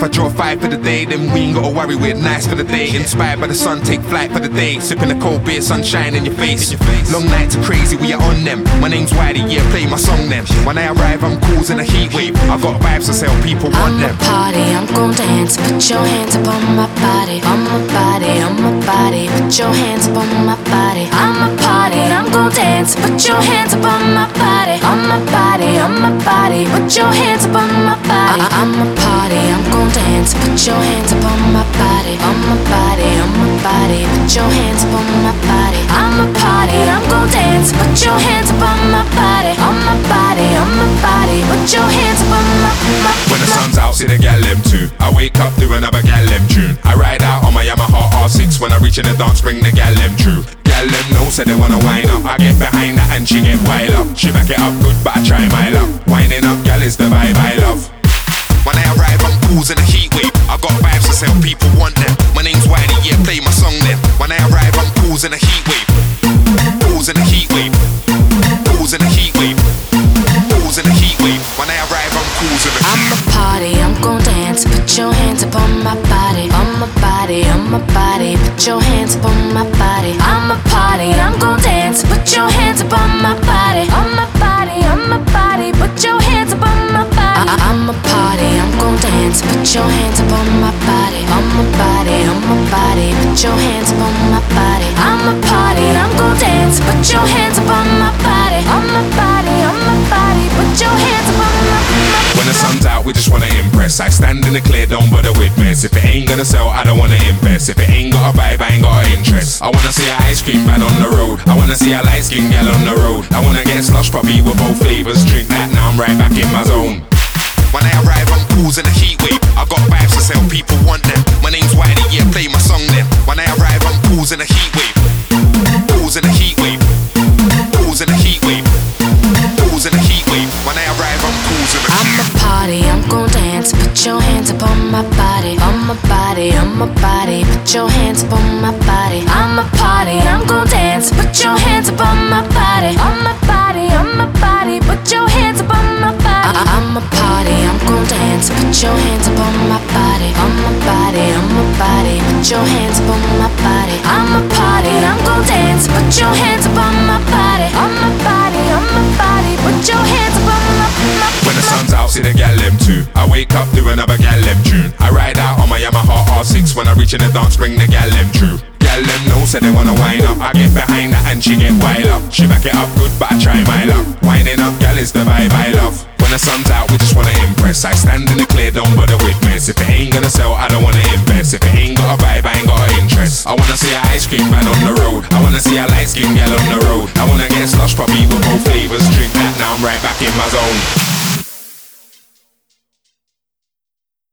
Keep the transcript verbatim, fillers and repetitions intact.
I draw five for the day, then we ain't gotta worry, we're nice for the day. Inspired by the sun, take flight for the day. Sipping a cold beer, sunshine in your face. Long nights are crazy, we are on them. My name's Wiley, yeah, play my song then. When I arrive, I'm causing a heat wave. I got vibes to sell, people want them. I'm a party, I'm gon' dance. Put your hands up on my body, on my body, on my body. Put your hands up on my body. I'm a party, I'm gon' dance. Put your hands up on my body, on my body, on my body. Put your hands up on my body. I- I'm a party, I'm gon' dance. Put your hands up on my body, on my body, on my body. Put your hands up on my body. I'm a party, I'm gon' dance. Put your hands up on my body, on my body, on my body. Put your hands up on my, my, When the sun's out, see the gal them too. I wake up to another gal them tune. I ride out on my Yamaha R six. When I reach in the dance, bring the gal them true. Gal them know, say they wanna wind up. I get behind her and she get wild up. She back it up good, but I try my luck. Winding up, gal is the vibe I love. When I arrive, I'm causing a heat wave. I got vibes to sell, people want them. My name's Wiley, yeah, play my song then. When I arrive, I'm causing a heat wave. Causing a heat wave. Causing a heat wave. Causing a heat wave. When I arrive, I'm causing a heat wave. I'm a party, I'm gon' dance. Put your hands up on my body, on my body, on my body. Put your hands up on my body. I'm a party, I'm gon' dance. Put your hands up on my body, on my body, on my body. Put your hands up on my body. I- I'm a party, I'm gon' dance. Put your hands up on my body, on my body, on my body. Put your hands up on my body. I'm a party, I'm gon' dance. Put your hands up on my body, on my body, on my body. Put your hands up on my, my When the sun's out, we just wanna impress. I stand in the clear, don't bother with mess. If it ain't gonna sell, I don't wanna invest. If it ain't got a vibe, I ain't got an interest. I wanna see a ice cream man on the road. I wanna see a light skin gal on the road. I wanna get slush puppy with both flavors. Drink that, now I'm right back in my zone. When I arrive, I'm causing a heat wave. I got vibes to sell, people want them. My name's Wiley, yeah, play my song then. When I arrive, I'm causing a heat wave. Causing a heat wave. Causing a heat wave. Causing a heat wave. When I arrive, I'm causing a I'm a party, I'm gon' dance. Put your hands up on my body, on my body, on my body. Put your hands up on my body. I'm a party, I'm gon' dance. Put your hands up on my body, on my body, on my body. Put your hands up on my body. I- I'm a party, I'm gon' dance. Put your hands up on my body, on my body, on my body. Put your hands up on my body. I'm a party, I'm gon' dance. Put your hands up on my body, on my body, on my body. Put your hands up on my, my When the sun's out, see the gal them too. I wake up to another gal them tune. I ride out on my Yamaha R six. When I reach in the dance, bring the gal them true. Gal them know, say they wanna wind up. I get behind her and she get wild up. She back it up good, but I try my luck. Winding up, gal is the vibe I love. When the sun's out, we just wanna impress. I stand in the clear, don't bother with mess. If it ain't gonna sell, I don't wanna invest. If it ain't got a vibe, I ain't got an interest. I wanna see a ice cream man on the road. I wanna see a light skin gal on the road. I wanna get slush puppy with both flavors. Drink that, now I'm right back in my zone.